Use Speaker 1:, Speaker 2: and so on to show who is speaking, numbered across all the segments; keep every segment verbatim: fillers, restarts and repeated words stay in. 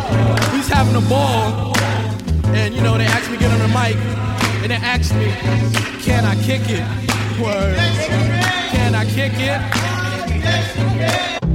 Speaker 1: he's having a ball, and you know they asked me to get on the mic, and they asked me, can I kick it? Word. Can I kick it?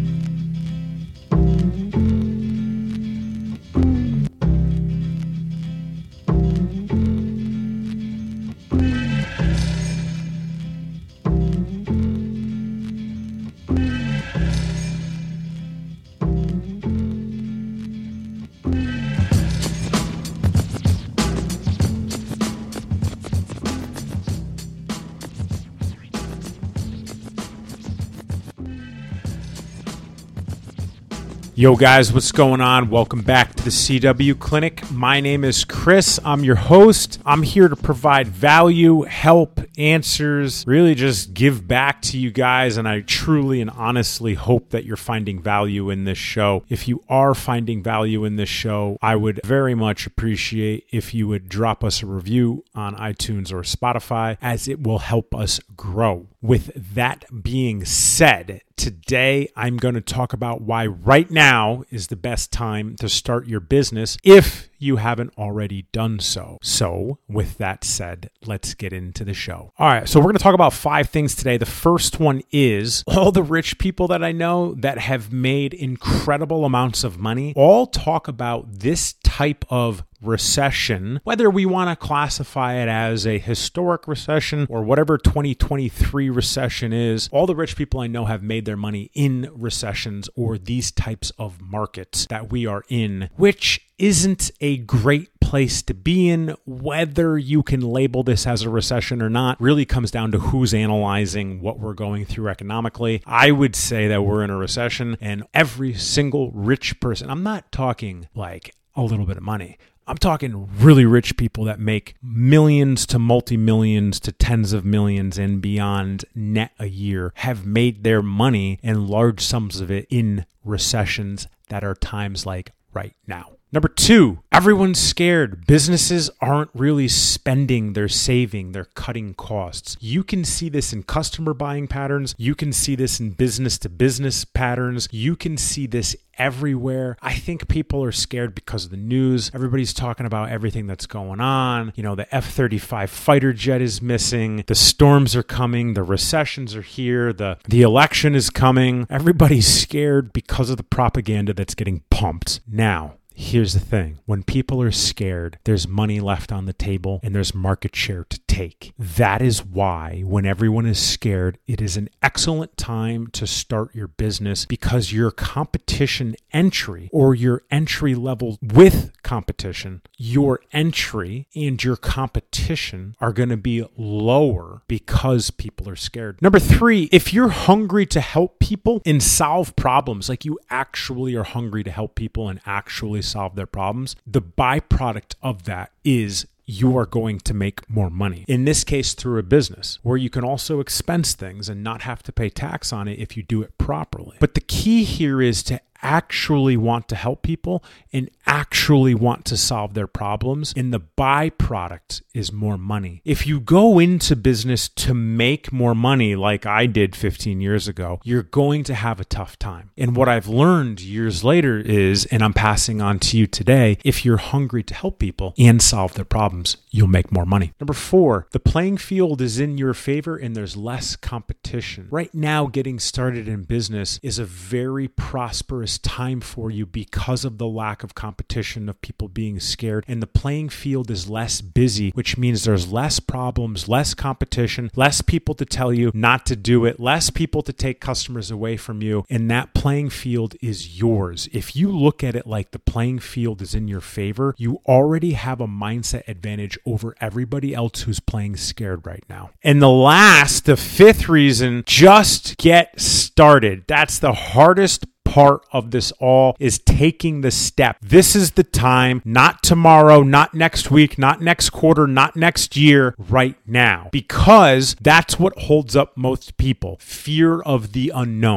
Speaker 2: Yo guys, what's going on? Welcome back to the C W Clinic. My name is Chris. I'm your host. I'm here to provide value, help, answers, really just give back to you guys. And I truly and honestly hope that you're finding value in this show. If you are finding value in this show, I would very much appreciate if you would drop us a review on iTunes or Spotify, as it will help us grow. With that being said, today I'm going to talk about why right now is the best time to start your business if you haven't already done so. So with that said, let's get into the show. All right, so we're going to talk about five things today. The first one is all the rich people that I know that have made incredible amounts of money all talk about this type of recession, whether we want to classify it as a historic recession or whatever twenty twenty-three recession is. All the rich people I know have made their money in recessions or these types of markets that we are in, which isn't a great place to be in. Whether you can label this as a recession or not really comes down to who's analyzing what we're going through economically. I would say that we're in a recession, and every single rich person, I'm not talking like a little bit of money, I'm talking really rich people that make millions to multi-millions to tens of millions and beyond net a year, have made their money and large sums of it in recessions that are times like right now. Number two, everyone's scared. Businesses aren't really spending, they're saving, they're cutting costs. You can see this in customer buying patterns. You can see this in business to business patterns. You can see this everywhere. I think people are scared because of the news. Everybody's talking about everything that's going on. You know, the F thirty-five fighter jet is missing. The storms are coming. The recessions are here. The, the election is coming. Everybody's scared because of the propaganda that's getting pumped. Now, here's the thing. When people are scared, there's money left on the table and there's market share to take. That is why when everyone is scared, it is an excellent time to start your business, because your competition entry or your entry level with competition, your entry and your competition are going to be lower because people are scared. Number three, if you're hungry to help people and solve problems, like you actually are hungry to help people and actually solve their problems, the byproduct of that is you are going to make more money. In this case, through a business where you can also expense things and not have to pay tax on it if you do it properly. But the key here is to actually want to help people and actually want to solve their problems, and the byproduct is more money. If you go into business to make more money like I did fifteen years ago, you're going to have a tough time. And what I've learned years later is, and I'm passing on to you today, if you're hungry to help people and solve their problems, you'll make more money. Number four, the playing field is in your favor and there's less competition. Right now, getting started in business is a very prosperous time for you because of the lack of competition, of people being scared, and the playing field is less busy, which means there's less problems, less competition, less people to tell you not to do it, less people to take customers away from you, and that playing field is yours. If you look at it like the playing field is in your favor, you already have a mindset advantage over everybody else who's playing scared right now. And the last, the fifth reason, just get started. That's the hardest part of this all, is taking the step. This is the time, not tomorrow, not next week, not next quarter, not next year, right now. Because that's what holds up most people. Fear of the unknown.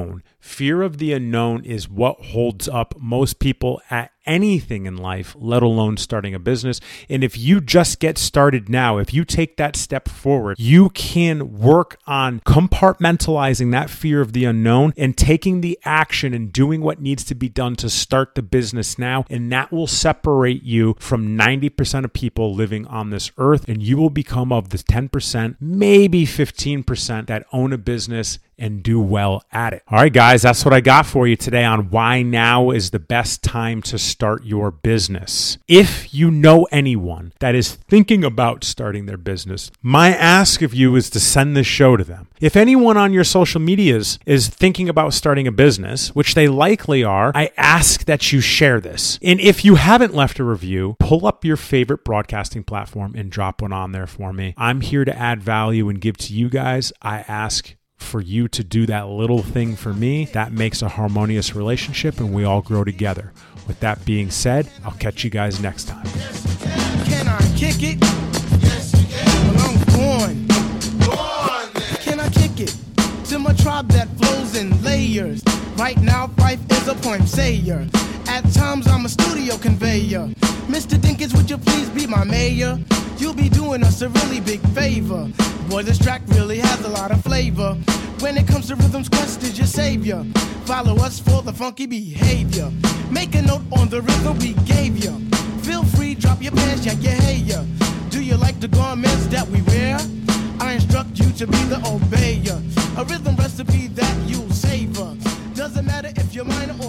Speaker 2: Fear of the unknown is what holds up most people at anything in life, let alone starting a business. And if you just get started now, if you take that step forward, you can work on compartmentalizing that fear of the unknown and taking the action and doing what needs to be done to start the business now. And that will separate you from ninety percent of people living on this earth. And you will become of the ten percent, maybe fifteen percent that own a business and do well at it. All right, guys, that's what I got for you today on why now is the best time to start your business. If you know anyone that is thinking about starting their business, my ask of you is to send this show to them. If anyone on your social medias is thinking about starting a business, which they likely are, I ask that you share this. And if you haven't left a review, pull up your favorite broadcasting platform and drop one on there for me. I'm here to add value and give to you guys. I ask for you to do that little thing for me. That makes a harmonious relationship and we all grow together. With that being said, I'll catch you guys next time.
Speaker 1: Can I kick it? Yes, you can. Well, I'm going. Go on, then. Can I kick it? To my tribe that flows in layers. Right now, Fife is a point sayer. At times, I'm a studio conveyor. Mister Dinkins, would you please be my mayor? You'll be doing us a really big favor. Boy, this track really has a lot of flavor. When it comes to rhythms, Quest is your savior. Follow us for the funky behavior. Make a note on the rhythm we gave you. Feel free, drop your pants, yeah, yeah, hey, yeah. Do you like the garments that we wear? I instruct you to be the obeyer. A rhythm recipe that you'll savor. Doesn't matter if you're minor